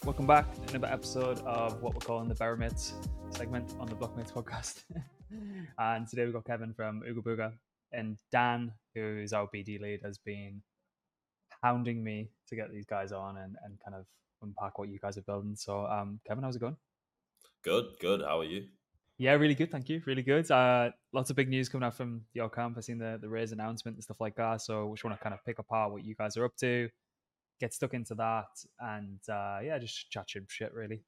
Welcome back to another episode of what we're calling the Baromates segment on the Blockmates podcast. And today we've got Kevin from Ooga Booga, and Dan, who is our BD lead, has been hounding me to get these guys on and kind of unpack what you guys are building. So, Kevin, how's it going? Good. How are you? Yeah, really good. Thank you. Really good. Lots of big news coming out from your camp. I've seen the Raise announcement and stuff like that. So, we just want to kind of pick apart what you guys are up to, get stuck into that, and yeah, just chat shit really.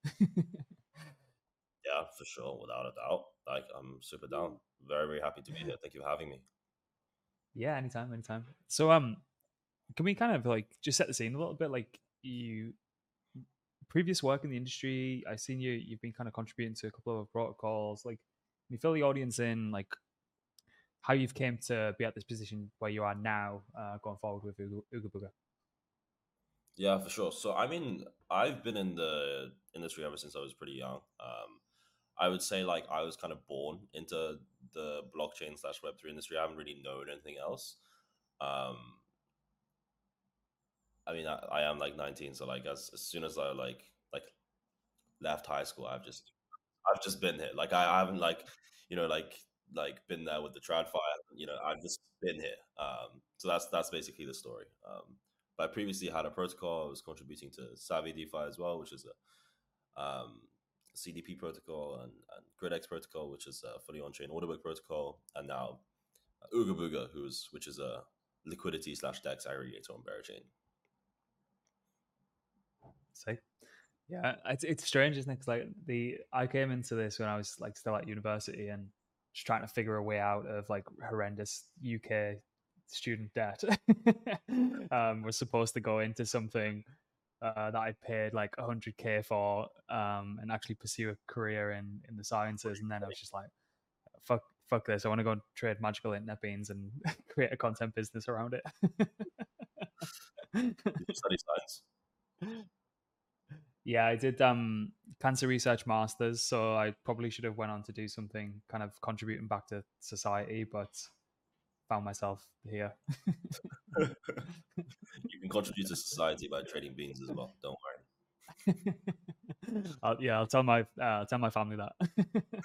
Yeah, for sure, without a doubt. Like, I'm super down. Very, very happy to be here. Thank you for having me. Yeah, anytime. So, can we kind of like just set the scene a little bit? Like you previous work in the industry, I've seen you've been kind of contributing to a couple of protocols. Like, can you fill the audience in, like how you've came to be at this position where you are now, going forward with Ooga Booga? Yeah, for sure. So, I mean, I've been in the industry ever since I was pretty young. I would say like I was kind of born into the blockchain slash Web3 industry. I haven't really known anything else. Um, I mean, I am like 19, so like as soon as I like left high school, I've just been here. Like I haven't like been there with the trad fire. I've just been here. So that's basically the story. But I previously had a protocol. I was contributing to Savvy DeFi as well, which is a CDP protocol, and GridX protocol, which is a fully on-chain order book protocol, and now Ooga Booga, which is a liquidity slash DEX aggregator on Berachain. Say, yeah, it's strange, isn't it? Because like I came into this when I was like still at university and just trying to figure a way out of like horrendous UK student debt. Was supposed to go into something that I paid like 100K for, and actually pursue a career in the sciences. And then I was just like, fuck this. I want to go and trade magical internet beans and create a content business around Did you study science? it. Yeah, I did cancer research masters, so I probably should have went on to do something kind of contributing back to society, but found myself here. You can contribute to society by trading beans as well. Don't worry. I'll tell my family that.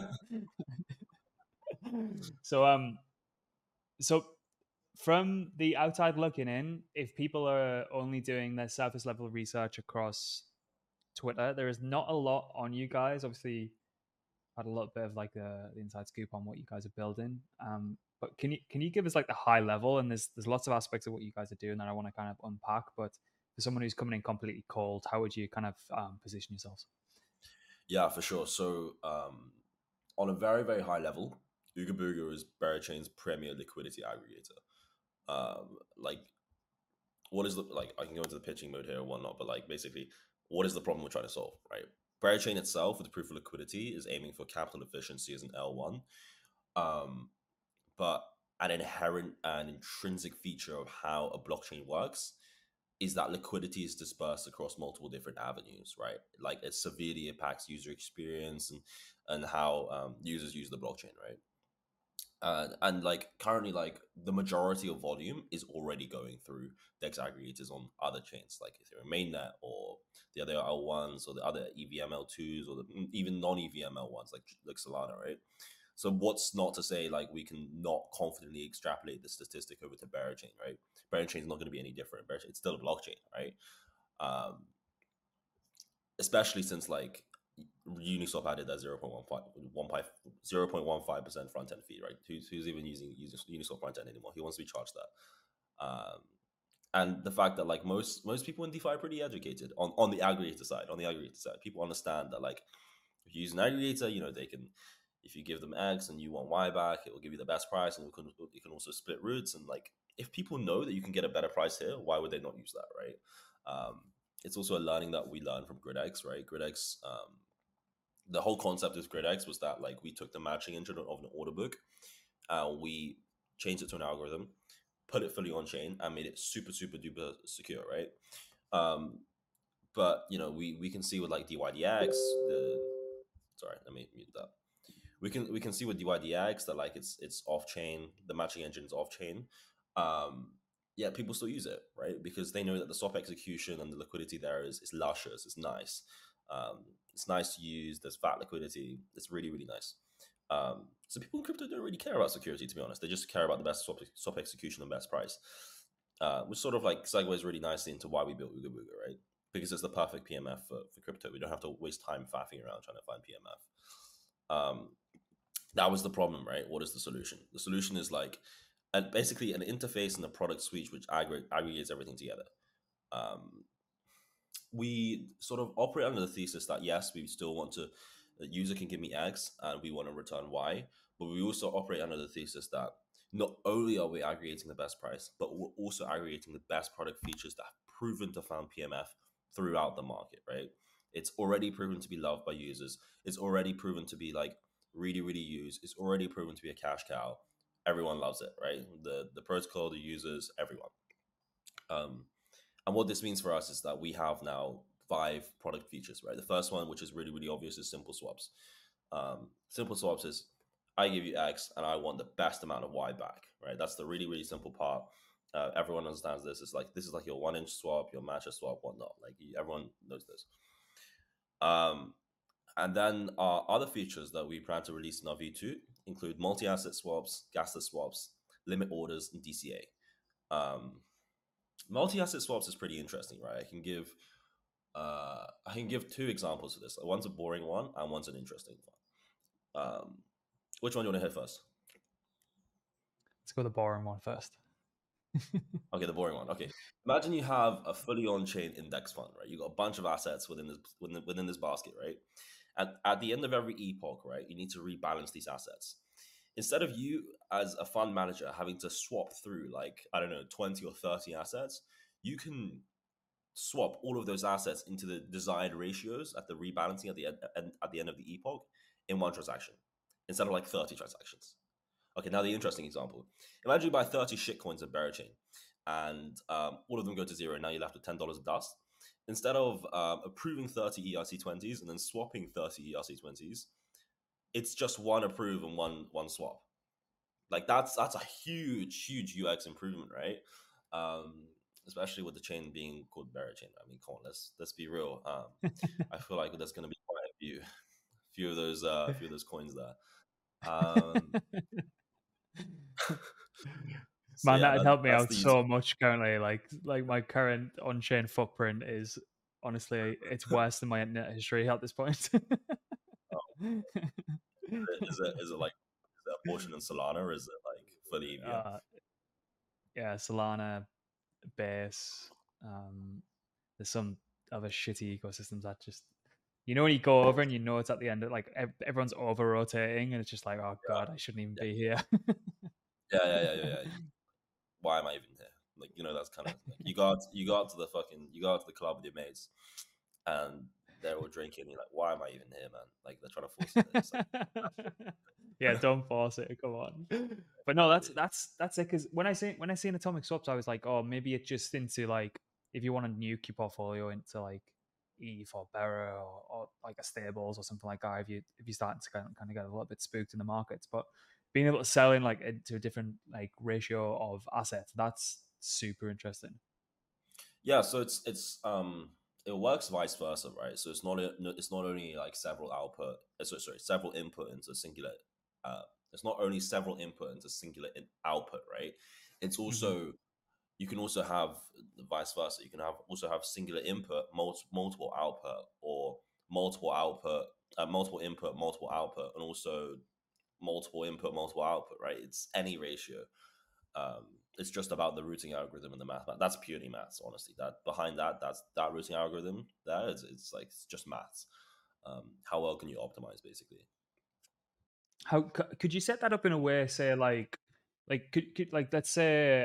So so from the outside looking in, if people are only doing their surface level research across Twitter, there is not a lot on you guys. Obviously, had a little bit of like the inside scoop on what you guys are building. But can you give us like the high level? And there's lots of aspects of what you guys are doing that I want to kind of unpack. But for someone who's coming in completely cold, how would you kind of position yourselves? Yeah, for sure. So, on a very, very high level, Ooga Booga is Berachain's premier liquidity aggregator. Like, what is the like? I can go into the pitching mode here or whatnot, but like, basically, what is the problem we're trying to solve, right? Berachain itself, with the proof of liquidity, is aiming for capital efficiency as an L1, um, but an inherent and intrinsic feature of how a blockchain works is that liquidity is dispersed across multiple different avenues, right? Like it severely impacts user experience and how users use the blockchain, right? And like currently, like the majority of volume is already going through DEX aggregators on other chains, like Ethereum mainnet or the other L1s or the other EVML2s or even non EVML ones like Solana, right? So what's not to say like we can not confidently extrapolate the statistic over to Berachain, right? Berachain is not going to be any different. Berachain, it's still a blockchain, right? Um, Especially since like Uniswap added that 0.15% front end fee, right? Who's even using Uniswap front end anymore? He wants to be charged that. And the fact that like most people in DeFi are pretty educated on the aggregator side. On the aggregator side, people understand that like if you use an aggregator, they can, if you give them X and you want Y back, it will give you the best price, and you can also split roots. And like if people know that you can get a better price here, why would they not use that, right? It's also a learning that we learned from GridX, right? GridX, the whole concept of GridX was that like we took the matching engine of an order book, we changed it to an algorithm, put it fully on chain, and made it super super duper secure, right? But we can see with like DYDX, sorry, let me mute that. We can see with DYDX that like it's off chain, the matching engine is off chain. Um, yeah, people still use it, right? Because they know that the swap execution and the liquidity there is luscious, it's nice. It's nice to use. There's fat liquidity. It's really, really nice. So people in crypto don't really care about security, to be honest. They just care about the best swap execution and best price, which sort of like segues really nicely into why we built Ooga Booga, right? Because it's the perfect PMF for crypto. We don't have to waste time faffing around trying to find PMF. That was the problem, right? What is the solution? The solution is like basically an interface and a product suite which aggregates everything together. Um, we sort of operate under the thesis that yes, we still want to, the user can give me X and we want to return Y, but we also operate under the thesis that not only are we aggregating the best price, but we're also aggregating the best product features that have proven to found PMF throughout the market, right? It's already proven to be loved by users. It's already proven to be like really, really used. It's already proven to be a cash cow. Everyone loves it, right? The protocol, the users, everyone. Um, and what this means for us is that we have now 5 product features, right? The first one, which is really, really obvious, is simple swaps. Simple swaps is I give you X and I want the best amount of Y back, right? That's the really, really simple part. Everyone understands this. It's like this is like your 1 inch swap, your matcha swap, whatnot. Like everyone knows this. Um, and then our other features that we plan to release in our V2 include multi-asset swaps, gasless swaps, limit orders, and DCA. Um, multi-asset swaps is pretty interesting, right? I can give 2 examples of this. One's a boring one and one's an interesting one. Which one do you want to hit first? Let's go the boring one first. Okay, the boring one. Okay, imagine you have a fully on-chain index fund, right? You got a bunch of assets within this basket, right? And at the end of every epoch, right, you need to rebalance these assets. Instead of you as a fund manager having to swap through like I don't know 20 or 30 assets, you can swap all of those assets into the desired ratios at the rebalancing at the end of the epoch in one transaction instead of like 30 transactions. Okay, now the interesting example. Imagine you buy 30 shitcoins at Berachain and all of them go to zero. And now you're left with $10 of dust. Instead of approving 30 ERC20s and then swapping 30 ERC20s, it's just one approve and one swap. Like that's a huge UX improvement, right? Especially with the chain being called Berachain. I mean, come on, let's be real. I feel like there's going to be quite few of those coins there. So Man, yeah, that'd help me that's out the easy. so much currently. Like my current on-chain footprint is honestly it's worse than my internet history at this point. Is it like is it a portion in Solana or is it like fully EVM? uh, yeah, Solana, Base. There's some other shitty ecosystems that just when you go over and it's at the end of like everyone's over rotating and it's just like, oh Yeah, god, I shouldn't even yeah, be here. yeah. Why am I even here? Like that's kind of like you go out to the club with your mates and they're all drinking. You're like, why am I even here, man? Like they're trying to force it. It's like, Yeah, don't force it. Come on. But no, that's it. Because when I seen atomic swaps, I was like, oh, maybe it's just into like if you want to nuke your portfolio into like ETH or Berra or like a stables or something like that. If you start to kind of get a little bit spooked in the markets, but being able to sell in like into a different like ratio of assets, that's super interesting. yeah. So it works vice versa, right? So it's not only like several output, sorry, several input into a singular. Uh, it's not only several input into singular output, right? It's Mm-hmm. also you can also have the vice versa. You can have singular input, multiple output, or multiple output, multiple input, multiple output, and also multiple input, multiple output. Right? It's any ratio. Um, it's just about the routing algorithm and the math. That's purely maths, honestly. That behind that's that routing algorithm. It's like it's just maths. How well can you optimize, basically? How could you set that up in a way, say could like let's say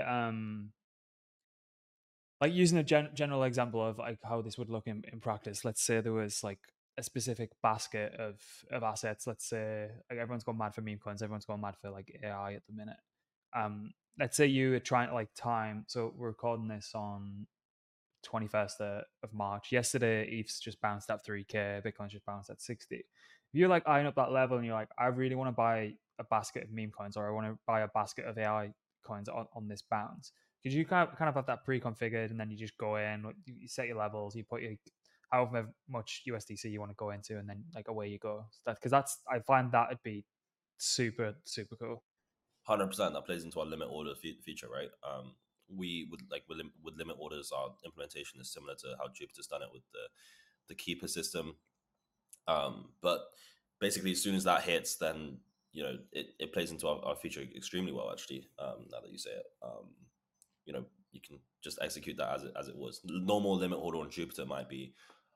like using a general example of like how this would look in practice. Let's say there was like a specific basket of assets. Let's say like everyone's gone mad for meme coins, everyone's gone mad for like AI at the minute. Let's say you are trying to like time, so we're recording this on 21st of March. Yesterday, ETH's just bounced at 3K, Bitcoin's just bounced at 60. If you're like eyeing up that level and you're like, I really want to buy a basket of meme coins or I want to buy a basket of AI coins on this bounce, because you kind of have that pre-configured, and then you just go in, you set your levels, you put your however much USDC you want to go into, and then like away you go. Because that's I find that would be super super cool. 100%. That plays into our limit order feature, right? We would like with limit orders, our implementation is similar to how Jupyter's done it with the keeper system. But basically, as soon as that hits, then it plays into our feature extremely well. Actually, now that you say it, you can just execute that as it was. Normal limit order on Jupyter might be,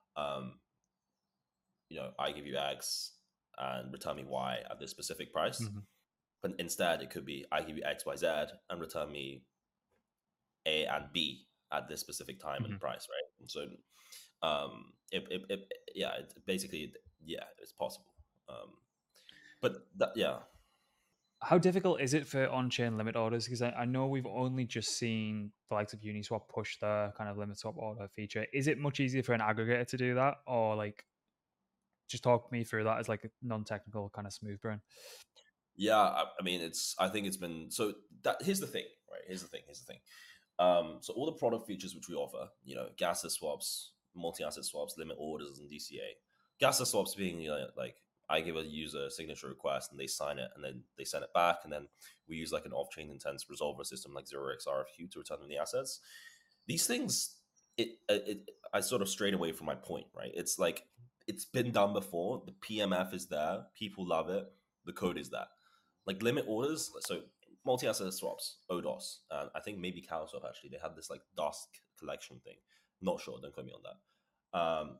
I give you X and return me Y at this specific price. Mm-hmm. But instead, it could be I give you X, Y, Z and return me A and B at this specific time Mm-hmm. and price, right? And so, basically, it's possible. But that, yeah. How difficult is it for on-chain limit orders? Because I know we've only just seen the likes of Uniswap push the kind of limit swap order feature. Is it much easier for an aggregator to do that, or like just talk me through that as like a non-technical kind of smooth brain? Yeah, I mean, I think it's been so. That here's the thing, right? Here's the thing. So all the product features which we offer, gas swaps, multi-asset swaps, limit orders, and DCA. Gas swaps being like I give a user a signature request and they sign it and then they send it back, and then we use like an off-chain intense resolver system like 0xRFQ to return them the assets. These things, I sort of strayed away from my point, right? It's like it's been done before. The PMF is there, people love it, the code is there. Like limit orders, so multi-asset swaps, ODOS, and I think maybe CalSwap actually, they had this like DOS collection thing. Not sure, don't quote me on that.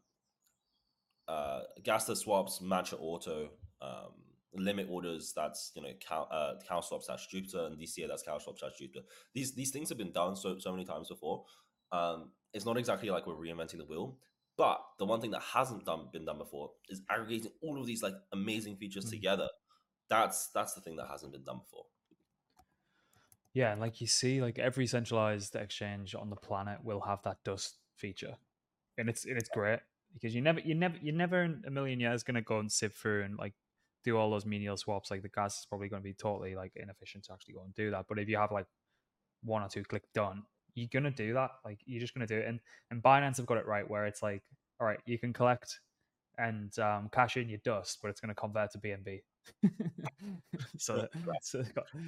Gas swaps, matcha auto, limit orders, that's CalSwap / Jupyter, and DCA, that's CalSwap / Jupyter. These things have been done so many times before. It's not exactly like we're reinventing the wheel, but the one thing that hasn't been done before is aggregating all of these like amazing features together. That's the thing that hasn't been done before. Yeah, and like you see, like every centralized exchange on the planet will have that dust feature, and it's great because you're never in a million years gonna go and sift through and like do all those menial swaps. Like the gas is probably going to be totally like inefficient to actually go and do that. But if you have like one or two click done, you're gonna do that. Like you're just gonna do it. And Binance have got it right where it's like, all right, you can collect and cash in your dust, but it's gonna convert to BNB. so, so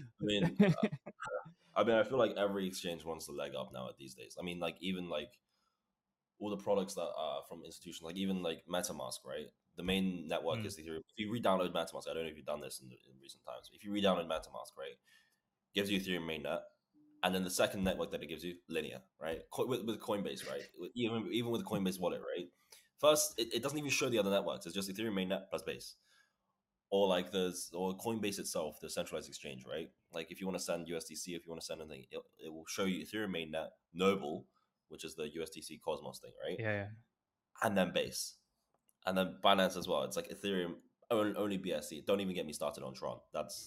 I feel like every exchange wants the leg up now at these days. I mean, like even like all the products that are from institutions, like even like MetaMask, right? The main network is Ethereum. If you re-download MetaMask, I don't know if you've done this in recent times. If you re-download MetaMask, right, gives you Ethereum mainnet, and then the second network that it gives you, Linear, right? With Coinbase, right? Even with the Coinbase wallet, right? First, it doesn't even show the other networks. It's just Ethereum mainnet plus Base, or like or Coinbase itself, the centralized exchange, right? Like if you want to send USDC, if you want to send anything, it will show you Ethereum mainnet, Noble, which is the USDC Cosmos thing, right? yeah. And then Base, and then Binance as well. It's like Ethereum only BSC. Don't even get me started on Tron. That's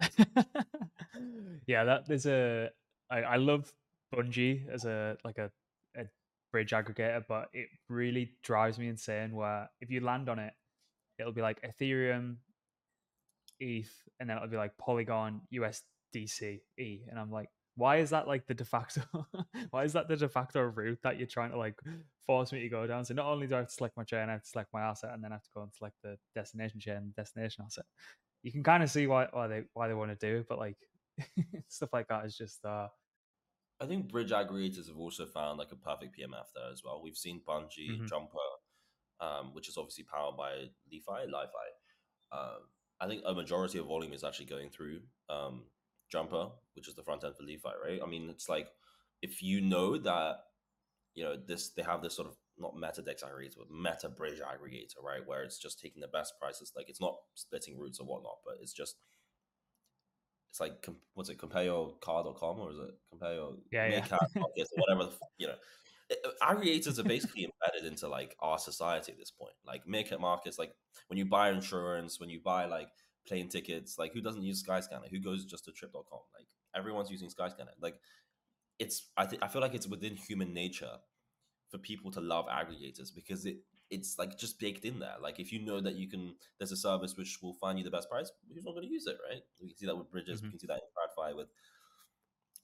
yeah. That there's I love Bungie as a bridge aggregator, but it really drives me insane. Where if you land on it, it'll be like Ethereum, ETH, and then it'll be like Polygon, USDC, E, and I'm like, why is that like the de facto? Why is that the de facto route that you're trying to like force me to go down? So not only do I have to select my chain, I have to select my asset, and then I have to go and select the destination chain, destination asset. You can kind of see why they want to do it, but like stuff like that is just I think bridge aggregators have also found like a perfect PMF there as well. We've seen Bungie, Jumper, which is obviously powered by Li-Fi. I think a majority of volume is actually going through Jumper, which is the front end for Li-Fi, right? I mean, it's like if you know that they have this sort of not meta dex aggregator, but meta bridge aggregator, right? Where it's just taking the best prices, like it's not splitting routes or whatnot, but it's like what's it, compareyourcar.com, or is it compare your Meerkat markets or whatever, aggregators are basically embedded into like our society at this point. Like Meerkat markets, like when you buy insurance, when you buy like plane tickets, like who doesn't use Skyscanner? Who goes just to trip.com? Like everyone's using Skyscanner. Like I feel like it's within human nature for people to love aggregators because it's like just baked in there. Like if you know that there's a service which will find you the best price, who's not going to use it, right? We can see that with bridges. We can see that in TradFi with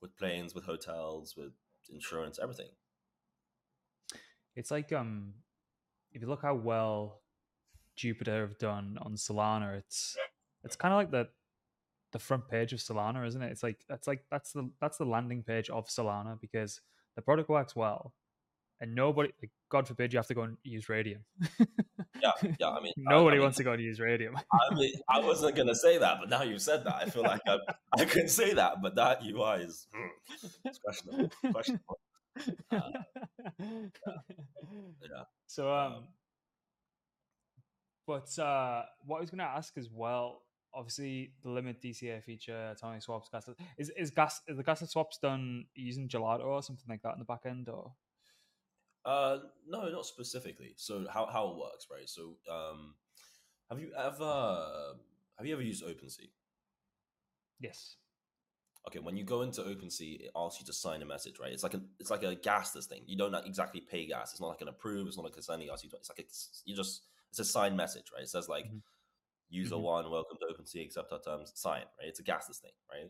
with planes, with hotels, with insurance, everything. It's like if you look how well Jupiter have done on Solana, it's kind of like the front page of Solana, isn't it? It's like that's the landing page of Solana because the product works well, and nobody, like, God forbid, you have to go and use Radium. Yeah, yeah. I mean, I Nobody mean, wants to go and use Radium. I wasn't gonna say that, but now you've said that, I feel like I can say that, but that UI is it's questionable. Questionable. Uh, yeah. So Um, but what I was going to ask as well, obviously the limit DCA feature, atomic swaps, gasless, is the gasless swaps done using Gelato or something like that in the back end, or? no, not specifically. So how it works, right? So have you ever used OpenSea? Yes. Okay, when you go into OpenSea, it asks you to sign a message, right? It's like a gasless thing. You don't exactly pay gas. It's not like an approve. It's not like a sending asks you to. It's like it's a signed message, right? It says like Mm-hmm. user Mm-hmm. one, welcome to OpenSea, accept our terms, sign, right? It's a gasless thing, right?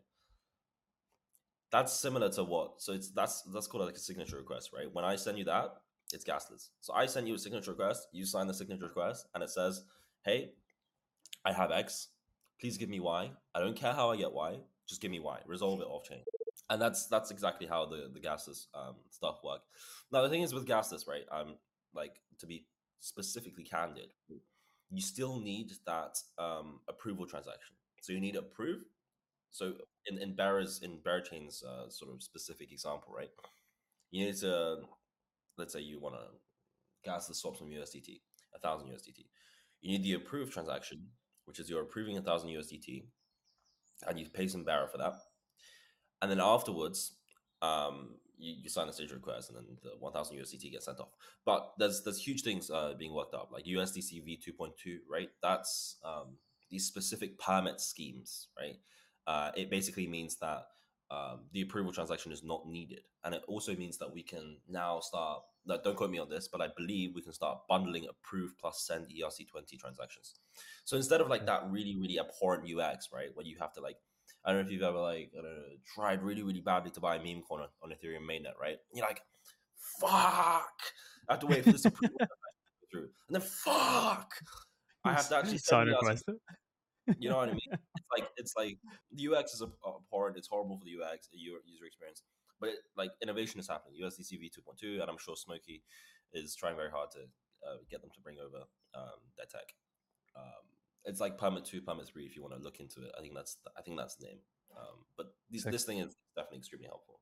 That's similar to what? So that's called like a signature request, right? When I send you that, it's gasless. So I send you a signature request, you sign the signature request, and it says, "Hey, I have X. Please give me Y. I don't care how I get Y. Just give me Y. Resolve it off chain." And that's exactly how the gasless stuff work. Now the thing is with gasless, right? Like to be specifically candid, you still need that approval transaction. So you need approve. So in Berachain's sort of specific example, right? You need to, let's say you want to gas the swap from USDT, 1,000 USDT. You need the approved transaction, which is you're approving 1,000 USDT, and you pay some Bera for that. And then afterwards, you sign a stage request, and then the 1,000 USDT gets sent off. But there's huge things being worked up, like USDC v2.2, right? That's these specific permit schemes, right? It basically means that the approval transaction is not needed, and it also means that we can now start. Like, don't quote me on this, but I believe we can start bundling approve plus send ERC20 transactions. So instead of like Okay. that really really abhorrent UX, right, where you have to like, I don't know if you've ever like, I don't know, tried really really badly to buy a meme coin on Ethereum mainnet, right? You're like, fuck, I have to wait for this approval to go through, and then fuck, I have to actually send Sign the ERC. request. You know what I mean? It's like the UX is abhorrent. It's horrible for the UX, user experience. But like innovation is happening. USDC v2.2, and I'm sure Smokey is trying very hard to get them to bring over their tech. Um, it's like Permit 2, Permit 3. If you want to look into it, I think that's the name. But Sick. this thing is definitely extremely helpful.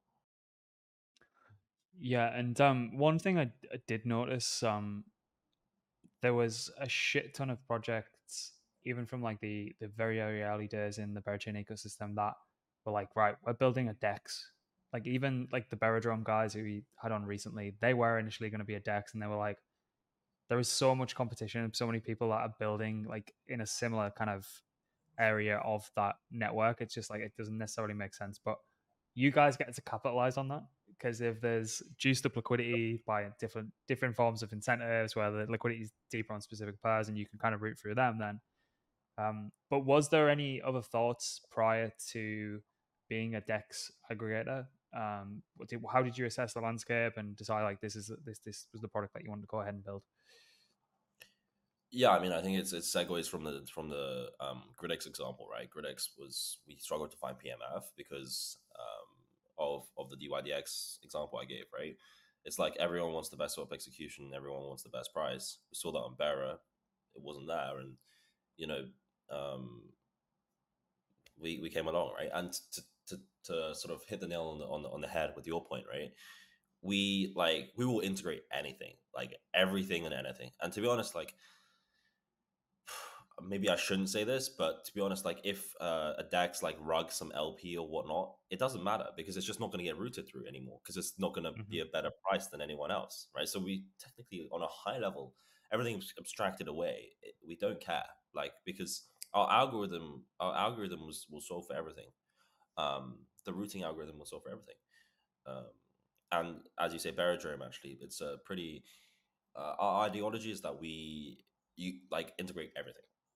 Yeah, and one thing I did notice, there was a shit ton of projects, even from like the very early days in the Berachain ecosystem, that were like, right, we're building a DEX. Like even like the Beradrome guys who we had on recently, they were initially going to be a DEX, and they were like, there is so much competition, so many people that are building like in a similar kind of area of that network. It's just like it doesn't necessarily make sense. But you guys get to capitalize on that because if there's juiced up liquidity by different forms of incentives where the liquidity is deeper on specific pairs and you can kind of root through them, then but was there any other thoughts prior to being a DEX aggregator? How did you assess the landscape and decide like this was the product that you wanted to go ahead and build? Yeah, I mean, I think it's segues from the Gridx example, right? Gridx was, we struggled to find PMF because of the DYDX example I gave, right? It's like everyone wants the best swap execution, everyone wants the best price. We saw that on Bera, it wasn't there, and you know, um, we came along, right? And to sort of hit the nail on the head with your point, right? We will integrate anything, like everything and anything. And to be honest, like maybe I shouldn't say this, but to be honest, like if a DEX like rug some LP or whatnot, it doesn't matter because it's just not going to get routed through anymore because it's not going to Mm-hmm. be a better price than anyone else, right? So we technically, on a high level, everything's abstracted away. We don't care, like, because our algorithm will solve for everything. The routing algorithm will solve for everything. Um, and as you say, Beradrome, actually, it's a pretty. Our ideology is that you like integrate everything.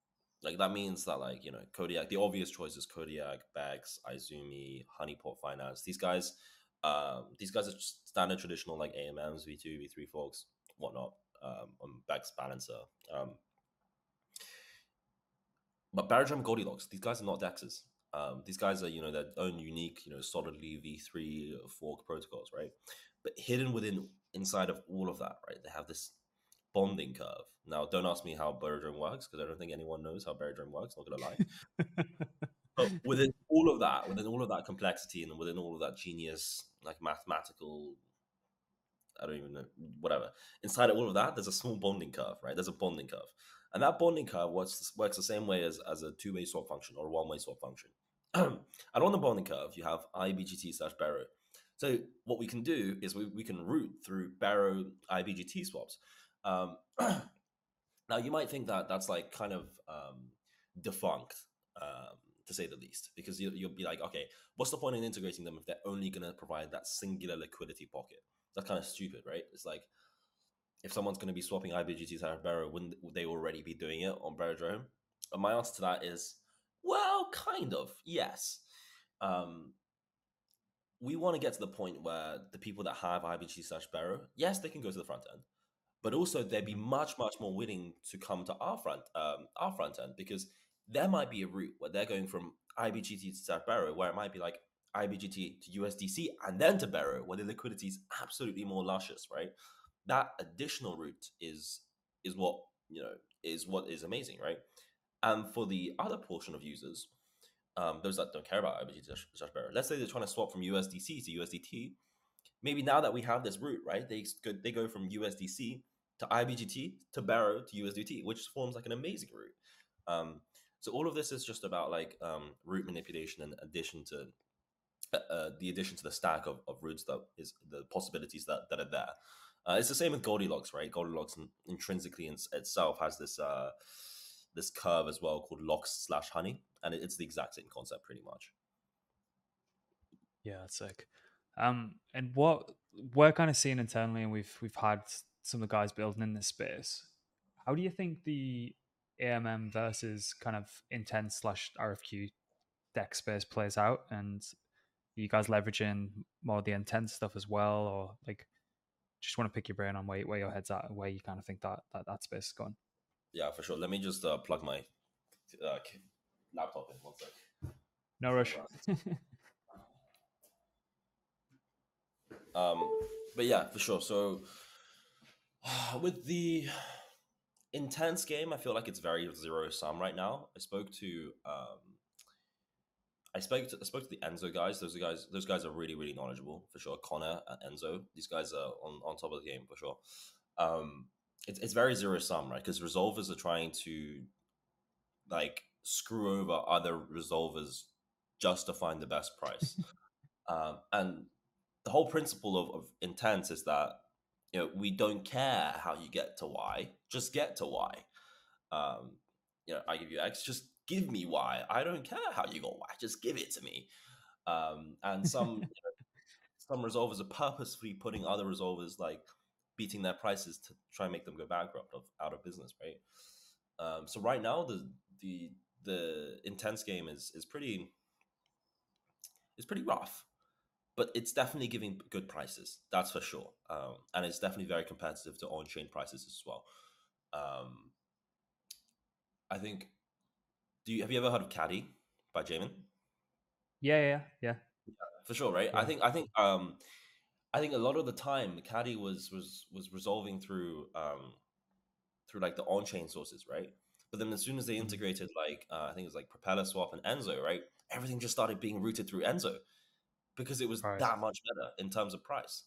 Like that means that like Kodiak, the obvious choice is Kodiak, Bex, Izumi, Honeypot Finance. These guys are just standard traditional like AMMs, V2, V3 forks, whatnot. On Bex Balancer. Um, but Barradrum Goldilocks, these guys are not Dexes. These guys are their own unique solidly V3 fork protocols, right? But hidden within inside of all of that, right? They have this bonding curve. Now, don't ask me how Barradrum works because I don't think anyone knows how Barradrum works. Not gonna lie. But within all of that complexity, and within all of that genius, like mathematical, I don't even know, whatever. Inside of all of that, there's a small bonding curve, right? There's a bonding curve, and that bonding curve works the same way as a two-way swap function or a one-way swap function. And on the bonding curve, you have IBGT/Barrow. So what we can do is we can route through Barrow IBGT swaps. Um, now you might think that that's like kind of defunct, to say the least, because you'll be like, okay, what's the point in integrating them if they're only going to provide that singular liquidity pocket? That's kind of stupid, right? It's like if someone's going to be swapping IBGTs out of Barrow, wouldn't they already be doing it on Barradrome? And my answer to that is, well, kind of, yes. We want to get to the point where the people that have IBGT/Barrow, yes, they can go to the front end, but also they'd be much more willing to come to our front end, because there might be a route where they're going from IBGT to Barrow, where it might be like IBGT to USDC and then to Barrow, where the liquidity is absolutely more luscious, right? That additional route is what is amazing, right? And for the other portion of users, those that don't care about IBGT/Barrow, let's say they're trying to swap from USDC to USDT. Maybe now that we have this route, right, they go from USDC to IBGT to Barrow to USDT, which forms like an amazing route. So all of this is just about like route manipulation and addition to the addition to the stack of routes that is the possibilities that are there. It's the same with Goldilocks, right? Goldilocks intrinsically in itself has this curve as well called locks/honey, and it's the exact same concept pretty much. Yeah, that's sick. And what we're kind of seeing internally, and we've had some of the guys building in this space. How do you think the AMM versus kind of intense/RFQ deck space plays out? And are you guys leveraging more of the intense stuff as well, or like just want to pick your brain on where your head's at and where you kind of think that space is going? Yeah, for sure. Let me just plug my laptop in one sec. No rush. But yeah, for sure. So with the intense game, I feel like it's very zero sum right now. I spoke to the Enzo guys. Those guys are really knowledgeable for sure. Connor and Enzo, these guys are on top of the game for sure. It's very zero sum, right? Because resolvers are trying to like screw over other resolvers just to find the best price. And the whole principle of intense is that we don't care how you get to Y, just get to Y. I give you X, just give me Y. I don't care how you got Y, just give it to me. And some some resolvers are purposefully putting other resolvers like beating their prices to try and make them go bankrupt out of business, right? So right now the intense game is pretty rough, but it's definitely giving good prices, that's for sure. And it's definitely very competitive to on-chain prices as well. I think. Have you ever heard of Caddy by Jamin? Yeah. For sure, right? Yeah. I think a lot of the time Caddy was resolving through like the on-chain sources, right? But then as soon as they integrated like I think it was like Propeller Swap and Enzo, right? Everything just started being routed through Enzo because it was that much better in terms of price.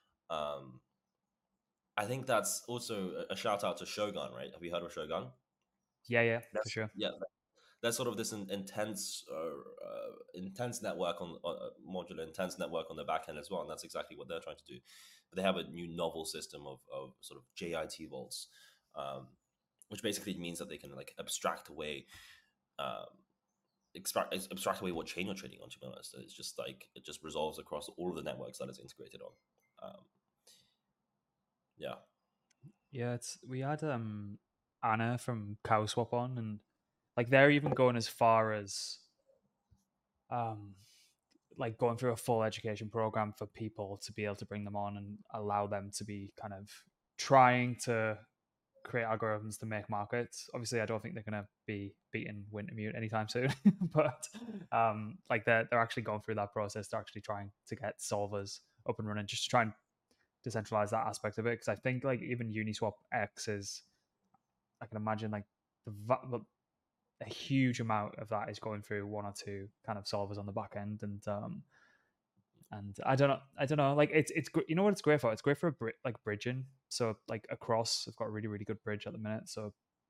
I think that's also a shout out to Shogun, right? Have you heard of Shogun? Yeah, for sure. Yeah, that's sort of this intense network on modular intense network on the back end as well, and that's exactly what they're trying to do. But they have a new novel system of sort of JIT vaults, which basically means that they can like abstract away what chain you're trading on. To be honest, it's just like it just resolves across all of the networks that it's integrated on. Yeah, we had Anna from CowSwap on, and like they're even going as far as um like going through a full education program for people to be able to bring them on and allow them to be kind of trying to create algorithms to make markets. Obviously, I don't think they're going to be beating Wintermute anytime soon, but like they're actually going through that process. They're actually trying to get solvers up and running, just to try and decentralize that aspect of it. Because I think like even Uniswap X is, I can imagine like a huge amount of that is going through one or two kind of solvers on the back end, and I don't know. Like it's you know what it's great for? It's great for like bridging. So like across, I've got a really good bridge at the minute. So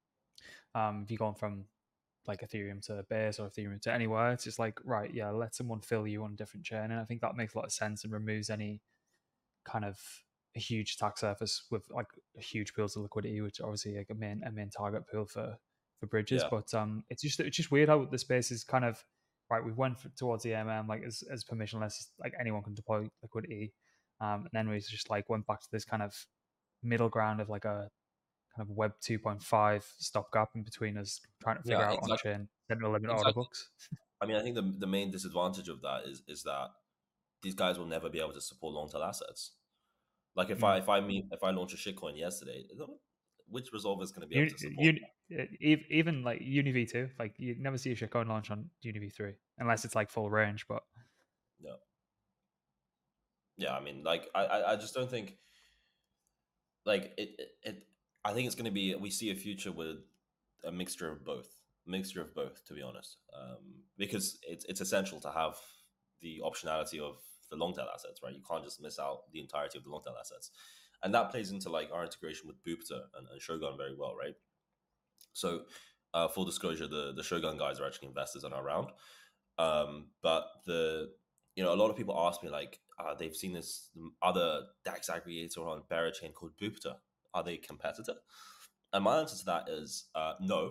if you're going from like Ethereum to Base or Ethereum to anywhere, it's just like right, yeah, let someone fill you on a different chain, and I think that makes a lot of sense and removes any kind of a huge attack surface with like huge pools of liquidity, which are obviously like a main target pool for bridges. Yeah, But it's just weird how the space is kind of right. We went towards the AMM like as permissionless, like anyone can deploy liquidity, and then we just like went back to this kind of middle ground of like a kind of Web 2.5 stopgap in between us trying to figure yeah, out on exactly, chain central limit order exactly. books. I mean, I think the main disadvantage of that is that these guys will never be able to support long tail assets. Like Mm. if I launch a shitcoin yesterday, which resolver is going to be able Un, to support? even like UniV2, like you never see a shitcoin launch on UniV3 unless it's like full range. But Yeah, yeah. I mean, like I just don't think like it. I think it's going to be we see a future with a mixture of both. To be honest, because it's essential to have the optionality of the long tail assets, right? You can't just miss out the entirety of the long tail assets, and that plays into like our integration with Boopter and Shogun very well, right? So, full disclosure, the Shogun guys are actually investors in our round. But a lot of people ask me like, they've seen this other DAX aggregator on Berachain called Boopter. Are they a competitor? And my answer to that is no.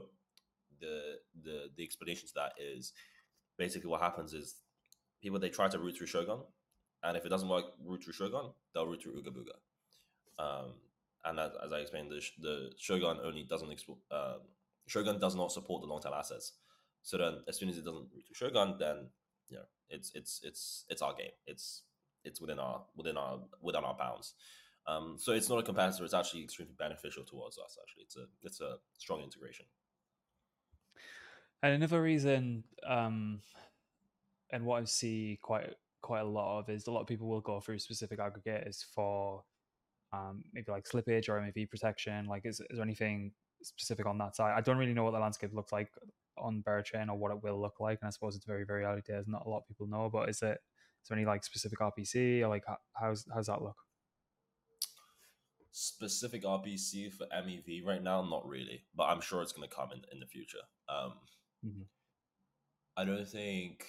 The explanation to that is basically what happens is people they try to route through Shogun, and if it doesn't work route through Shogun, they'll route through Ooga Booga. Um, and as I explained, the Shogun only doesn't Shogun does not support the long tail assets. So then, as soon as it doesn't route through Shogun, then it's our game. It's within our bounds. So it's not a competitor. It's actually extremely beneficial towards us. Actually, it's a strong integration. and another reason, and what I see quite a lot of is a lot of people will go through specific aggregators for maybe like slippage or MEV protection. Like, is there anything specific on that side? I don't really know what the landscape looks like on Berachain or what it will look like, and I suppose it's very early days. Not a lot of people know, but is there any like specific RPC or like how's that look? Specific RPC for MEV right now, not really, but I'm sure it's going to come in the future. Mm-hmm. I don't think.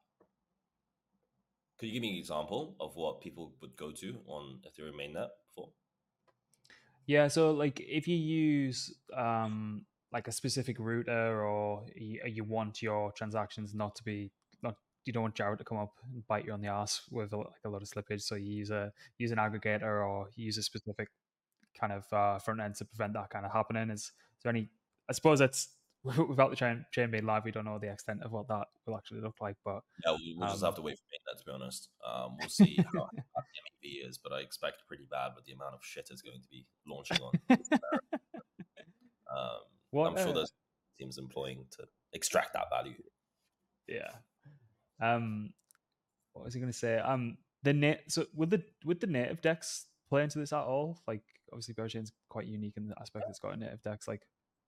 Could you give me an example of what people would go to on Ethereum mainnet for? Yeah, so like if you use like a specific router or you want your transactions not to be not you don't want Jared to come up and bite you on the ass with like a lot of slippage, so you use an aggregator or you use a specific kind of front end to prevent that kind of happening. Is there any? I suppose that's without the chain being live, we don't know the extent of what that will actually look like, but Yeah, we'll just have um, to wait for mainnet, to be honest. We'll see how MEV is, but I expect pretty bad with the amount of shit it's going to be launching on. Um, what? I'm sure there's teams employing to extract that value. Yeah. Um, what was I going to say? The net. So would the native decks play into this at all? Like, obviously, Berachain's quite unique in the aspect it's got a native decks. Like,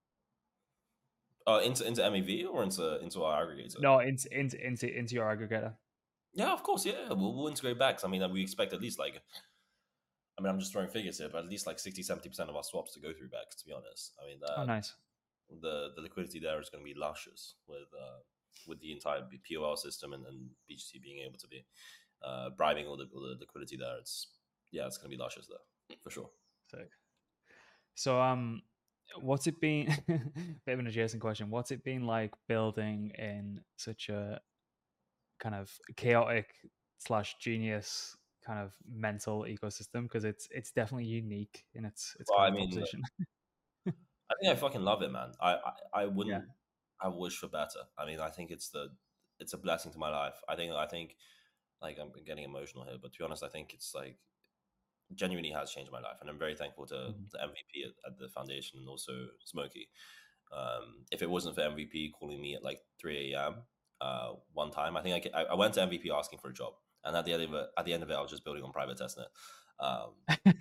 Into MEV or into our aggregator? no, into your aggregator. Yeah, of course. Yeah, we'll integrate backs. I mean, we expect at least like. I mean, I'm just throwing figures here, but at least like 60-70% of our swaps to go through backs. To be honest, I mean, Oh, nice. the liquidity there is going to be luscious with the entire POL system and BGC being able to be bribing all the liquidity there. It's going to be luscious there for sure. So what's it been? Bit of an adjacent question. What's it been like building in such a kind of chaotic slash genius kind of mental ecosystem? Because it's definitely unique in its Well, kind I of mean, proposition. I think I fucking love it, man. I Yeah. wouldn't. I wish for better. I mean, I think it's a blessing to my life. I think like I'm getting emotional here, but to be honest, I think it's like genuinely has changed my life, and I'm very thankful to Mhm. the MVP at the foundation and also Smokey. If it wasn't for MVP calling me at like 3 a.m. One time, I think I went to MVP asking for a job, and at the end of it, I was just building on private testnet. Um,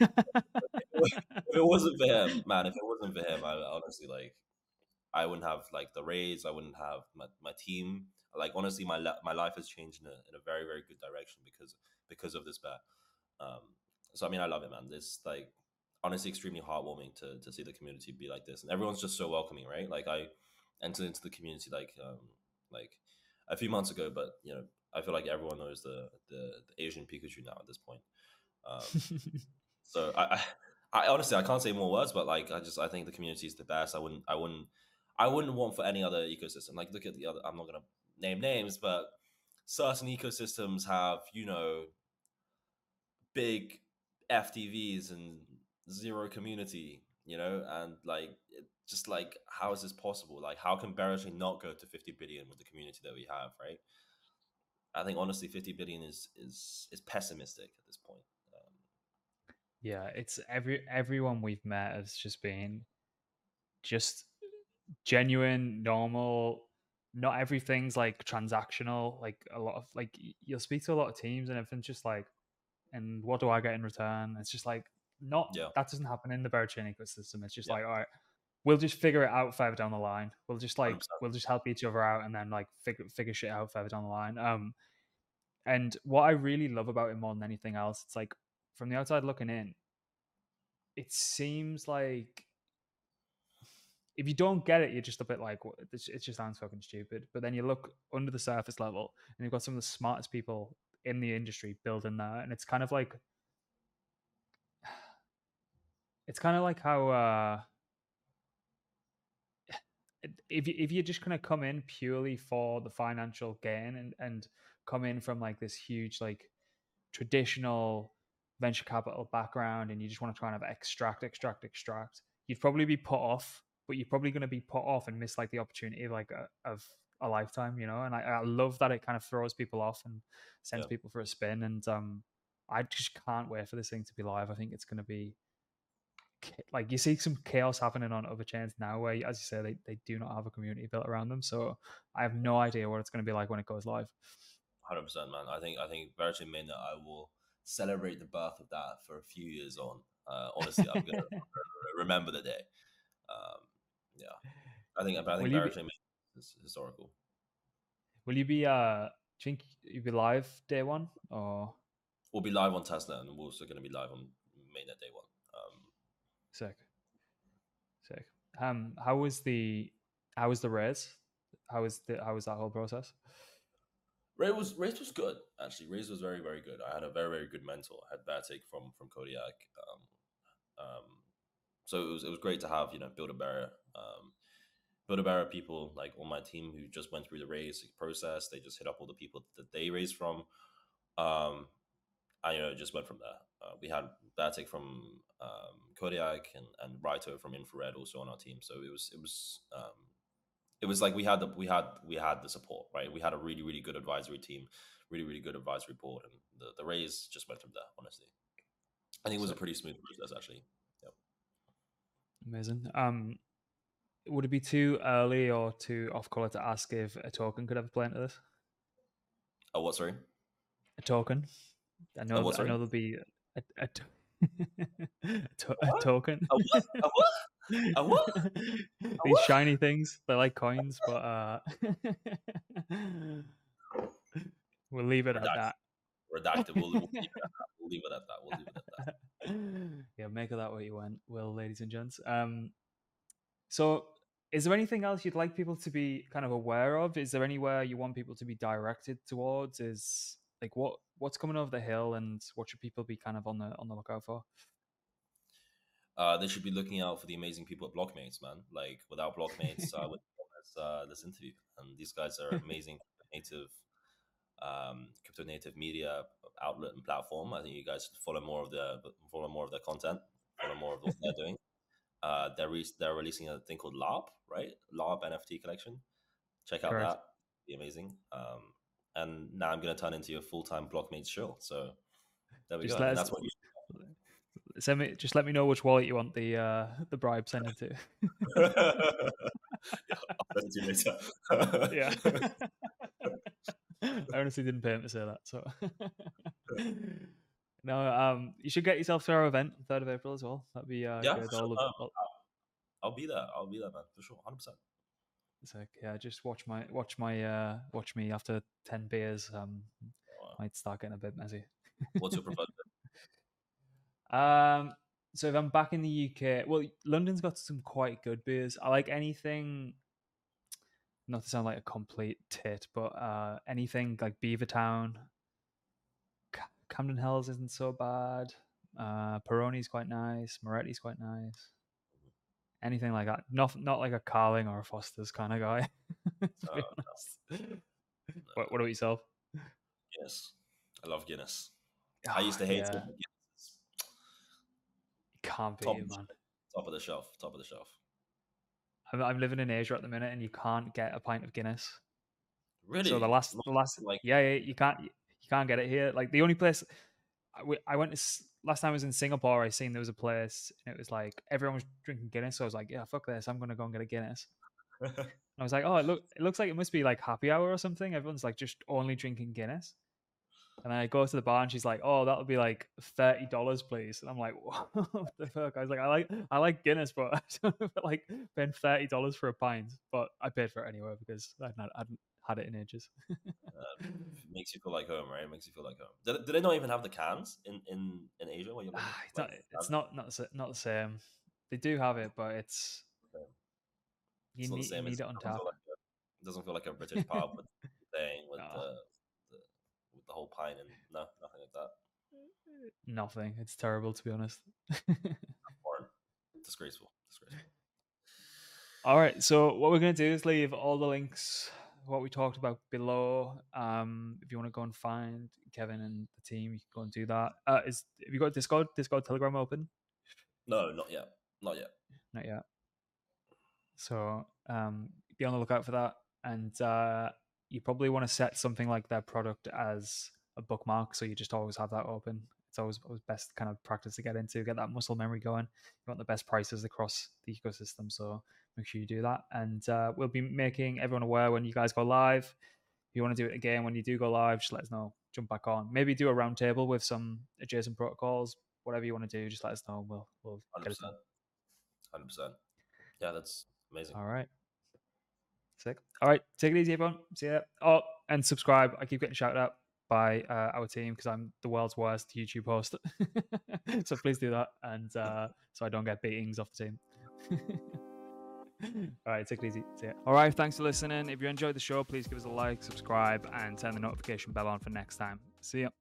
if it wasn't for him, man, if it wasn't for him, I honestly like I wouldn't have like the Rays. I wouldn't have my team. Like honestly, my life has changed in a very very good direction because of this bet. Um, so I mean, I love it, man. It's like honestly extremely heartwarming to see the community be like this, and everyone's just so welcoming, right? Like I entered into the community like a few months ago, but I feel like everyone knows the Asian Pikachu now at this point. Um, so I honestly I can't say more words, but like I think the community is the best. I wouldn't want for any other ecosystem. Like look at the other. I'm not gonna name names, but certain ecosystems have big FTVs and zero community. And like just like how is this possible? Like how can Berish not go to 50 billion with the community that we have, right? I think honestly 50 billion is pessimistic at this point. Yeah, it's everyone we've met has just been just genuine, normal. Not everything's like transactional. Like a lot of like you'll speak to a lot of teams and everything's just like, and what do I get in return? It's just like not Yeah, that doesn't happen in the Berachain ecosystem. It's just yeah, like, all right, we'll just figure it out further down the line. one hundred percent. We'll just help each other out and then like figure shit out further down the line. And what I really love about it more than anything else, it's like from the outside looking in, it seems like if you don't get it, you're just a bit like, it just sounds fucking stupid. But then you look under the surface level, and you've got some of the smartest people in the industry building that, and it's kind of like how if you're just gonna come in purely for the financial gain and come in from like this huge like traditional venture capital background and you just want to try and have extract, you'd probably be put off, but you're probably going to be put off and miss like the opportunity of a lifetime, And I love that it kind of throws people off and sends Yeah. people for a spin. And I just can't wait for this thing to be live. I think it's going to be like you see some chaos happening on other chains now where, as you say, they do not have a community built around them. So I have no idea what it's going to be like when it goes live. 100%, man. I think Virgin Mainnet, I will celebrate the birth of that for a few years on. Honestly, I'm gonna remember the day. Um, yeah, I think will you be Virgin Mainnet is historical. Will you be think you be live day one or We'll be live on Tesla, and we're also going to be live on Mainnet day one. sick? Sick. How was the race? How was that whole process? Race was good actually. Race was very very good. I had a very very good mentor. I had Batik from Kodiak. Um, so it was great to have Build a Barrier. Build a Barrier people like on my team who just went through the race process. They just hit up all the people that they raised from. Um, I just went from there. We had Batik from Kodiak and Raito from Infrared also on our team. So it was like we had the support, right? We had a really really good advisory team, really really good advisory board, and the raise just went from there. Honestly, I think it was a Sick. pretty smooth process actually. Yep. Amazing. Would it be too early or too off color to ask if a token could ever play into this? Oh, what? Sorry. A token. Oh, what? I Sorry. know there'll be A a what? token. A what? A what? A what? A These what? shiny things, they're like coins, but we'll leave it at Redacted. that. Redacted. We'll leave it at that. We'll leave it at that. We'll leave it at that. Yeah, make of that what you want, will, ladies and gents. So is there anything else you'd like people to be kind of aware of? Is there anywhere you want people to be directed towards? Is like what's coming over the hill and what should people be kind of on the lookout for? They should be looking out for the amazing people at Blockmates, man. Like without Blockmates, I wouldn't have this interview. And these guys are amazing native, crypto native media outlet and platform. I think you guys should follow more of their content, follow more of what they're doing. They're releasing a thing called LARP, right? LARP NFT collection. check out Correct. that. Be amazing. And now I'm going to turn into your full-time blockmate shill. So there we Just go. let And us that's what you just let me know which wallet you want the bribe sent into. yeah, I'll send it to you later. Yeah. I honestly didn't pay him to say that. So no, you should get yourself to our event on 3rd of April as well. That'd be Yeah, good. for sure. I'll be there. I'll be there, man, for sure, 100%. It's like, yeah, just watch me after 10 beers. Might start getting a bit messy. What's your preferred? So if I'm back in the UK, well, London's got some quite good beers. I like anything, not to sound like a complete tit, but anything like Beavertown, Camden Hells isn't so bad. Peroni's quite nice. Moretti's quite nice. Anything like that. Not like a Carling or a Foster's kind of guy, to be honest. What about yourself? Guinness. I love Guinness. Oh, I used to hate it. yeah. But Guinness Can't beat top, it, man. top of the shelf. Top of the shelf. I'm living in Asia at the minute, and you can't get a pint of Guinness. Really? So the last, like yeah, you can't get it here. Like the only place I went to last time I was in Singapore, I seen there was a place, and it was like everyone was drinking Guinness. So I was like, yeah, fuck this, I'm gonna go and get a Guinness. And I was like, oh, it looks like it must be like happy hour or something. Everyone's like just only drinking Guinness. And I go to the bar and she's like, "Oh, that'll be like $30, please." And I'm like, "What the fuck?" I was like, "I like Guinness, but I don't know if I like paying $30 for a pint." But I paid for it anyway because I hadn't had it in ages. makes you feel like home, right? It makes you feel like home. Do they not even have the cans in Asia where you're living? It's not the same. They do have it, but you it's not the need same. it on tap. It doesn't feel like a British pub with thing with No. with the whole pint and nothing like that. Nothing. It's terrible, to be honest. Foreign. Disgraceful. All right. So what we're going to do is leave all the links, what we talked about below. If you want to go and find Kevin and the team, you can go and do that. Have you got Discord, Telegram open? No, not yet. Not yet. So be on the lookout for that. And you probably want to set something like their product as a bookmark, so you just always have that open. It's always best kind of practice to get into, get that muscle memory going. You want the best prices across the ecosystem, so make sure you do that. And we'll be making everyone aware when you guys go live. If you want to do it again when you do go live, just let us know. Jump back on. Maybe do a roundtable with some adjacent protocols. Whatever you want to do, just let us know. We'll 100%. get it done. 100%. Yeah, that's amazing. All right. Sick. All right. Take it easy, everyone. See ya. Oh, and subscribe. I keep getting shouted out by our team because I'm the world's worst YouTube host. So please do that. And so I don't get beatings off the team. All right. Take it easy. See ya. All right. Thanks for listening. If you enjoyed the show, please give us a like, subscribe, and turn the notification bell on for next time. See ya.